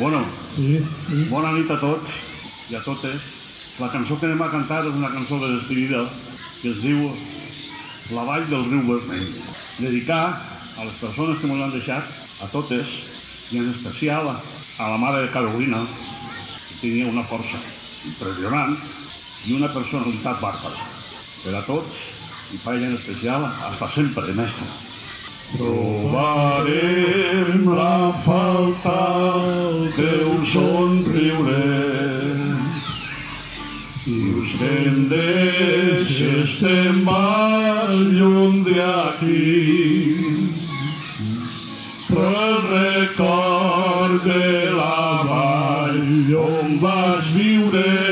Bueno, bona nit a tots i a totes. La cançó que anem a cantar és una cançó de decidida que es diu La vall del riu vermell. Dedicar a les persones que m'ho han deixat, a totes, i en especial a la mare de Carolina, que tenia una força impressionant i una personalitat bàrbara. Per a tots, i per ella en especial, hasta sempre, mestre. Trobarem la falta del teu somriure i us tendres si estem més lluny d'aquí, però el record de la vall on vas viure